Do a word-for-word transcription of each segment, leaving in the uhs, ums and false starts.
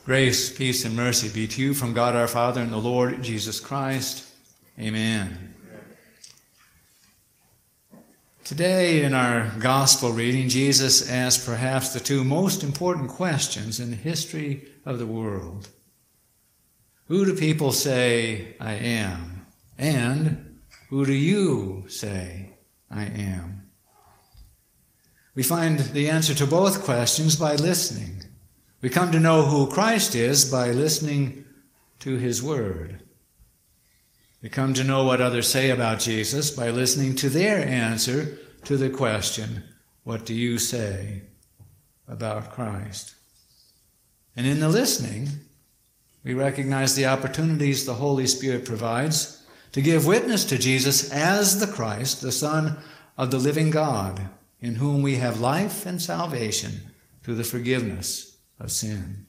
Grace, peace, and mercy be to you from God our Father and the Lord Jesus Christ. Amen. Today in our gospel reading, Jesus asked perhaps the two most important questions in the history of the world. Who do people say I am? And who do you say I am? We find the answer to both questions by listening. We come to know who Christ is by listening to his word. We come to know what others say about Jesus by listening to their answer to the question, what do you say about Christ? And in the listening, we recognize the opportunities the Holy Spirit provides to give witness to Jesus as the Christ, the Son of the living God, in whom we have life and salvation through the forgiveness of sin.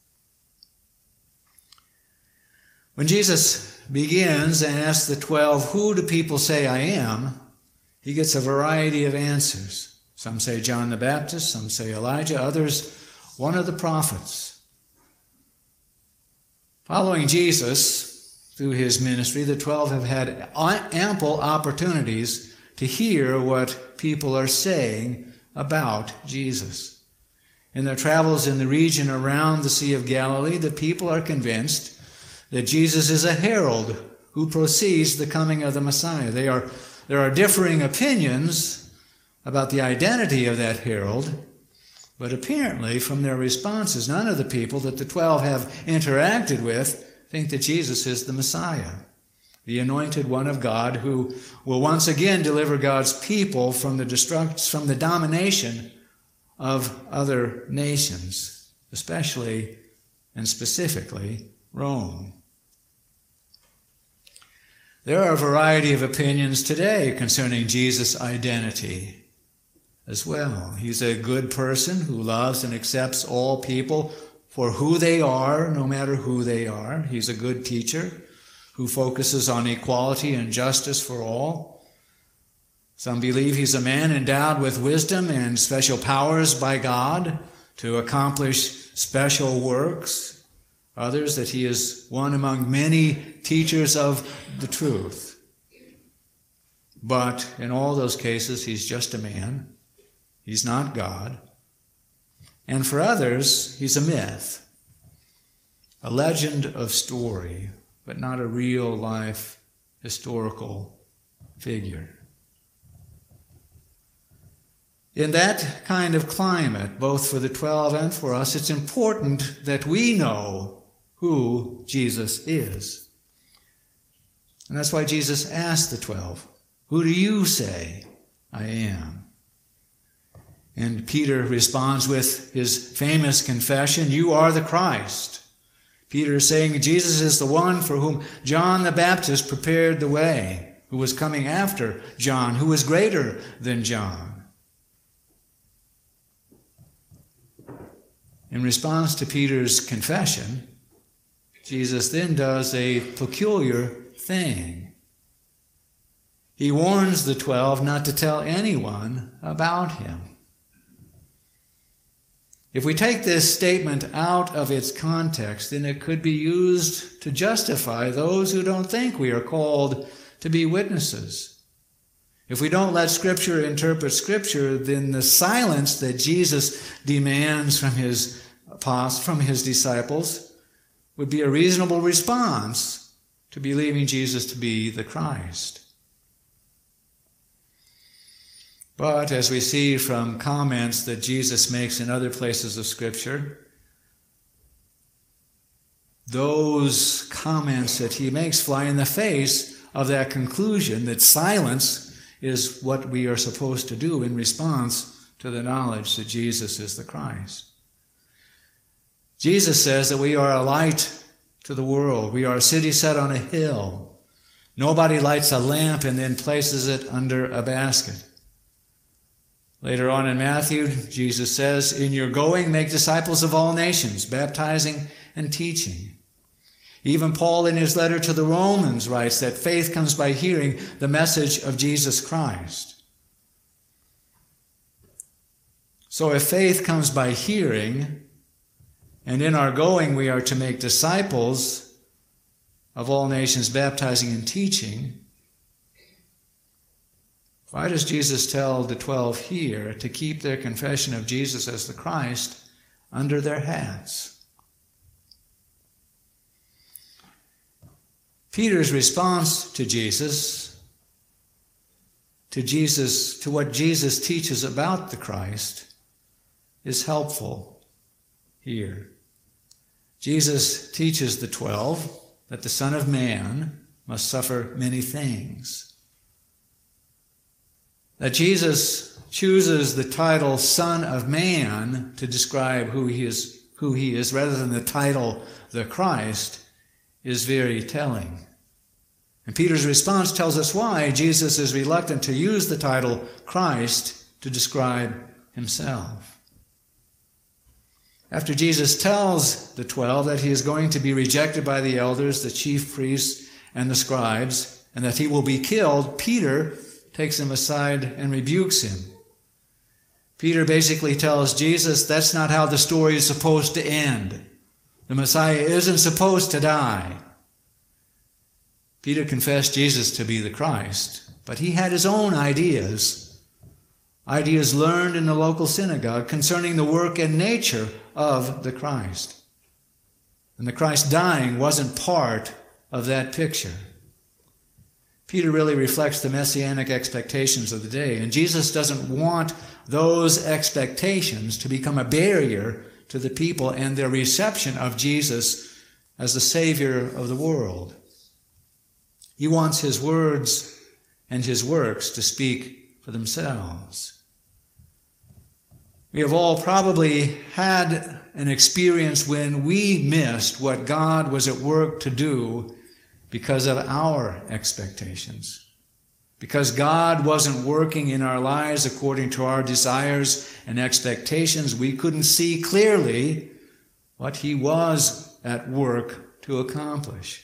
When Jesus begins and asks the twelve, who do people say I am? He gets a variety of answers. Some say John the Baptist, some say Elijah, others one of the prophets. Following Jesus through his ministry, the twelve have had ample opportunities to hear what people are saying about Jesus. In their travels in the region around the Sea of Galilee, the people are convinced that Jesus is a herald who precedes the coming of the Messiah. They are, there are differing opinions about the identity of that herald, but apparently from their responses, none of the people that the twelve have interacted with think that Jesus is the Messiah, the anointed one of God who will once again deliver God's people from the destruct, from the domination of other nations, especially and specifically Rome. There are a variety of opinions today concerning Jesus' identity as well. He's a good person who loves and accepts all people for who they are, no matter who they are. He's a good teacher who focuses on equality and justice for all. Some believe he's a man endowed with wisdom and special powers by God to accomplish special works. Others that he is one among many teachers of the truth. But in all those cases, he's just a man. He's not God. And for others, he's a myth, a legend of story, but not a real-life historical figure. In that kind of climate, both for the twelve and for us, it's important that we know who Jesus is. And that's why Jesus asked the twelve, who do you say I am? And Peter responds with his famous confession, you are the Christ. Peter is saying Jesus is the one for whom John the Baptist prepared the way, who was coming after John, who was greater than John. In response to Peter's confession, Jesus then does a peculiar thing. He warns the twelve not to tell anyone about him. If we take this statement out of its context, then it could be used to justify those who don't think we are called to be witnesses. If we don't let Scripture interpret Scripture, then the silence that Jesus demands from his apostles, from his disciples, would be a reasonable response to believing Jesus to be the Christ. But as we see from comments that Jesus makes in other places of Scripture, those comments that he makes fly in the face of that conclusion that silence is what we are supposed to do in response to the knowledge that Jesus is the Christ. Jesus says that we are a light to the world. We are a city set on a hill. Nobody lights a lamp and then places it under a basket. Later on in Matthew, Jesus says, in your going, make disciples of all nations, baptizing and teaching. Even Paul in his letter to the Romans writes that faith comes by hearing the message of Jesus Christ. So if faith comes by hearing, And in our going, we are to make disciples of all nations, baptizing and teaching. Why does Jesus tell the twelve here to keep their confession of Jesus as the Christ under their hats? Peter's response to Jesus, to Jesus, to what Jesus teaches about the Christ, is helpful here. Jesus teaches the twelve that the Son of Man must suffer many things. That Jesus chooses the title Son of Man to describe who he is, who he is, rather than the title the Christ, is very telling. And Peter's response tells us why Jesus is reluctant to use the title Christ to describe himself. After Jesus tells the twelve that he is going to be rejected by the elders, the chief priests, and the scribes, and that he will be killed, Peter takes him aside and rebukes him. Peter basically tells Jesus that's not how the story is supposed to end. The Messiah isn't supposed to die. Peter confessed Jesus to be the Christ, but he had his own ideas, ideas learned in the local synagogue concerning the work and nature of the Christ. And the Christ dying wasn't part of that picture. Peter really reflects the messianic expectations of the day, and Jesus doesn't want those expectations to become a barrier to the people and their reception of Jesus as the Savior of the world. He wants his words and his works to speak for themselves. We have all probably had an experience when we missed what God was at work to do because of our expectations. Because God wasn't working in our lives according to our desires and expectations, we couldn't see clearly what he was at work to accomplish.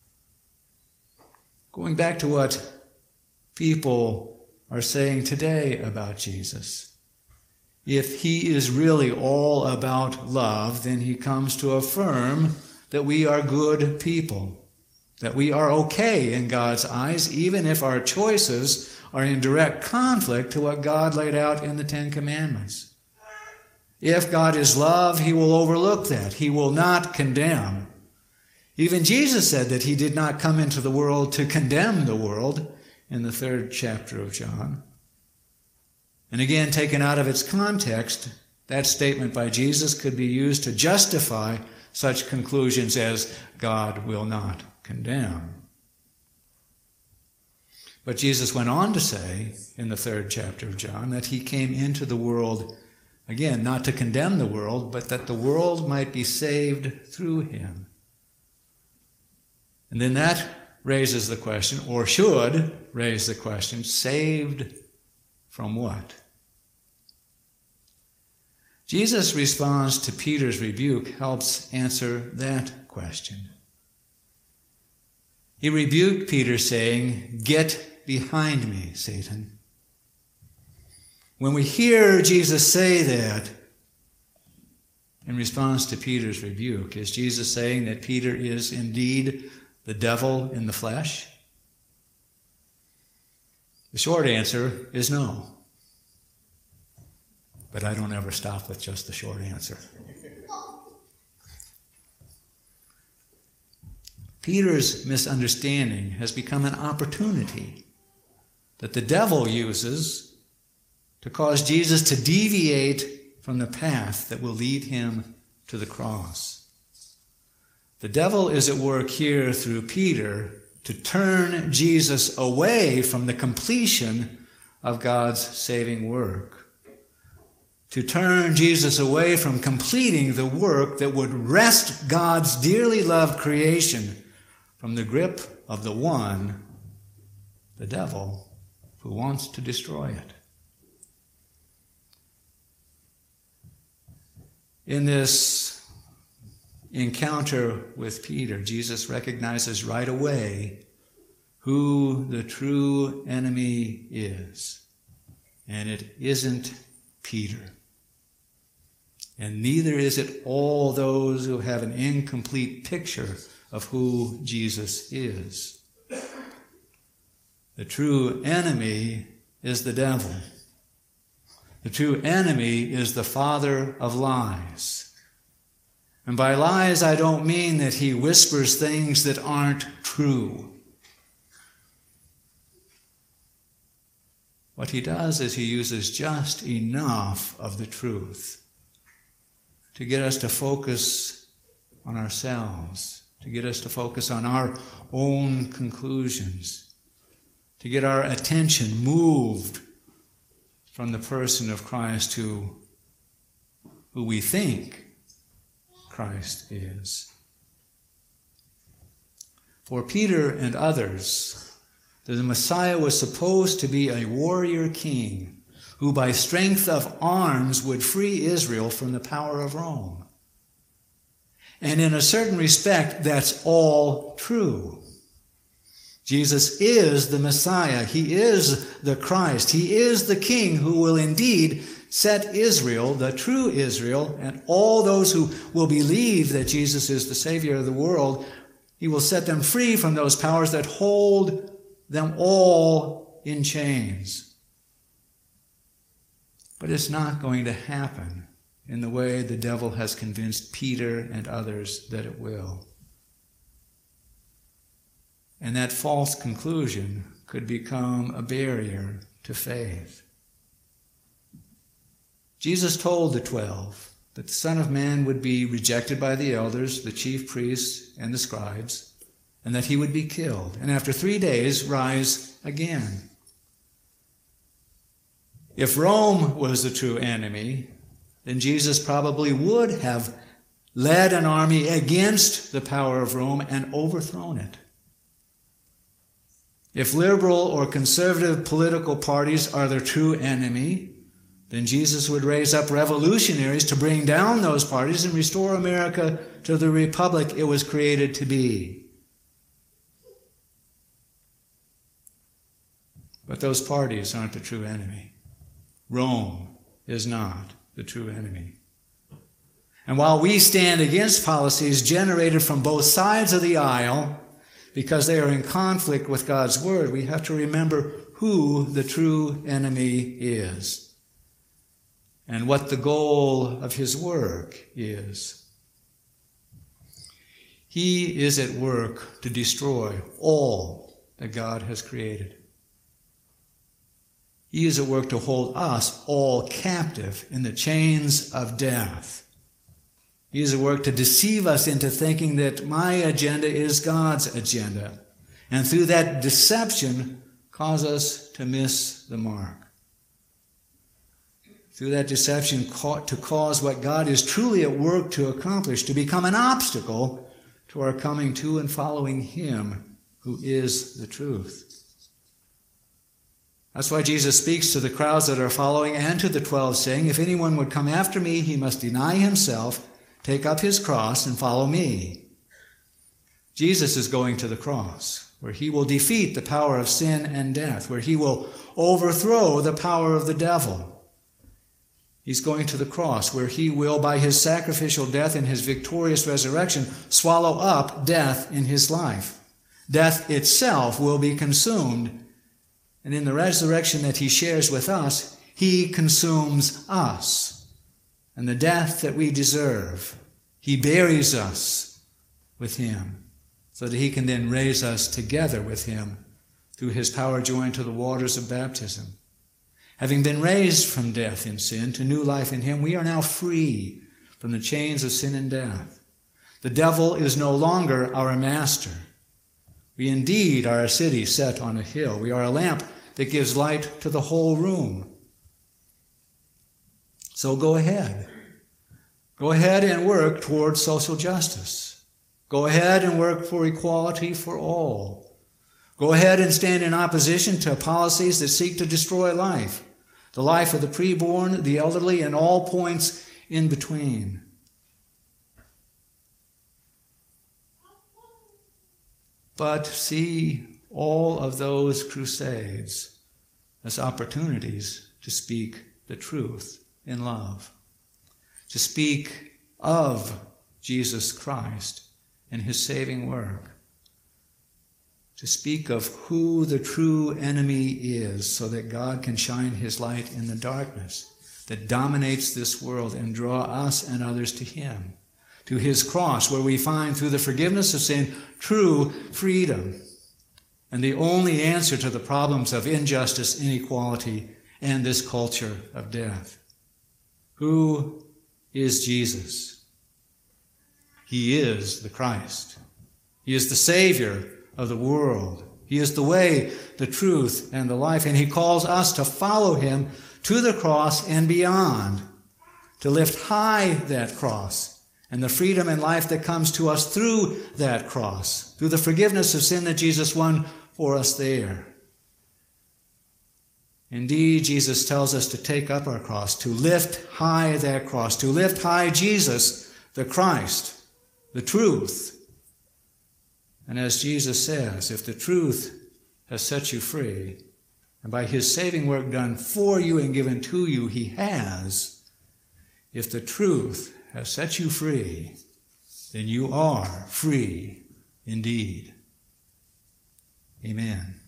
Going back to what people are saying today about Jesus. If he is really all about love, then he comes to affirm that we are good people, that we are okay in God's eyes, even if our choices are in direct conflict to what God laid out in the Ten Commandments. If God is love, he will overlook that. He will not condemn. Even Jesus said that he did not come into the world to condemn the world in the third chapter of John. And again, taken out of its context, that statement by Jesus could be used to justify such conclusions as God will not condemn. But Jesus went on to say in the third chapter of John that he came into the world, again, not to condemn the world, but that the world might be saved through him. And then that raises the question, or should raise the question, saved from what? Jesus' response to Peter's rebuke helps answer that question. He rebuked Peter, saying, "Get behind me, Satan." When we hear Jesus say that in response to Peter's rebuke, is Jesus saying that Peter is indeed the devil in the flesh? The short answer is no. But I don't ever stop with just the short answer. Peter's misunderstanding has become an opportunity that the devil uses to cause Jesus to deviate from the path that will lead him to the cross. The devil is at work here through Peter to turn Jesus away from the completion of God's saving work, to turn Jesus away from completing the work that would wrest God's dearly loved creation from the grip of the one, the devil, who wants to destroy it. In this encounter with Peter, Jesus recognizes right away who the true enemy is. And it isn't Peter. and neither is it all those who have an incomplete picture of who Jesus is. The true enemy is the devil. The true enemy is the father of lies. And by lies, I don't mean that he whispers things that aren't true. What he does is he uses just enough of the truth to get us to focus on ourselves, to get us to focus on our own conclusions, to get our attention moved from the person of Christ to who we think Christ is. For Peter and others, the Messiah was supposed to be a warrior king who by strength of arms would free Israel from the power of Rome. And in a certain respect, that's all true. Jesus is the Messiah. He is the Christ. He is the King who will indeed set Israel, the true Israel, and all those who will believe that Jesus is the Savior of the world, he will set them free from those powers that hold them all in chains. But it's not going to happen in the way the devil has convinced Peter and others that it will. And that false conclusion could become a barrier to faith. Jesus told the twelve that the Son of Man would be rejected by the elders, the chief priests, and the scribes, and that he would be killed, and after three days rise again. If Rome was the true enemy, then Jesus probably would have led an army against the power of Rome and overthrown it. If liberal or conservative political parties are the true enemy, then Jesus would raise up revolutionaries to bring down those parties and restore America to the republic it was created to be. But those parties aren't the true enemy. Rome is not the true enemy. And while we stand against policies generated from both sides of the aisle because they are in conflict with God's word, we have to remember who the true enemy is and what the goal of his work is. He is at work to destroy all that God has created. He is at work to hold us all captive in the chains of death. He is at work to deceive us into thinking that my agenda is God's agenda, and through that deception cause us to miss the mark. Through that deception to cause what God is truly at work to accomplish to become an obstacle to our coming to and following him who is the truth. That's why Jesus speaks to the crowds that are following and to the twelve, saying, if anyone would come after me, he must deny himself, take up his cross, and follow me. Jesus is going to the cross, where he will defeat the power of sin and death, where he will overthrow the power of the devil. He's going to the cross, where he will, by his sacrificial death and his victorious resurrection, swallow up death in his life. Death itself will be consumed. And in the resurrection that he shares with us, he consumes us. And the death that we deserve, he buries us with him so that he can then raise us together with him through his power joined to the waters of baptism. Having been raised from death in sin to new life in him, we are now free from the chains of sin and death. The devil is no longer our master. We indeed are a city set on a hill. We are a lamp that gives light to the whole room. So go ahead. Go ahead and work towards social justice. Go ahead and work for equality for all. Go ahead and stand in opposition to policies that seek to destroy life, the life of the preborn, the elderly, and all points in between. But see all of those crusades as opportunities to speak the truth in love. to speak of Jesus Christ and his saving work, to speak of who the true enemy is so that God can shine his light in the darkness that dominates this world and draw us and others to him, to his cross, where we find through the forgiveness of sin true freedom and the only answer to the problems of injustice, inequality, and this culture of death. Who is Jesus? He is the Christ. He is the Savior of the world. He is the way, the truth, and the life, and he calls us to follow him to the cross and beyond, to lift high that cross and the freedom and life that comes to us through that cross, through the forgiveness of sin that Jesus won for us there. Indeed, Jesus tells us to take up our cross, to lift high that cross, to lift high Jesus, the Christ, the truth. And as Jesus says, if the truth has set you free, and by his saving work done for you and given to you, he has, if the truth has set you free, then you are free indeed. Amen.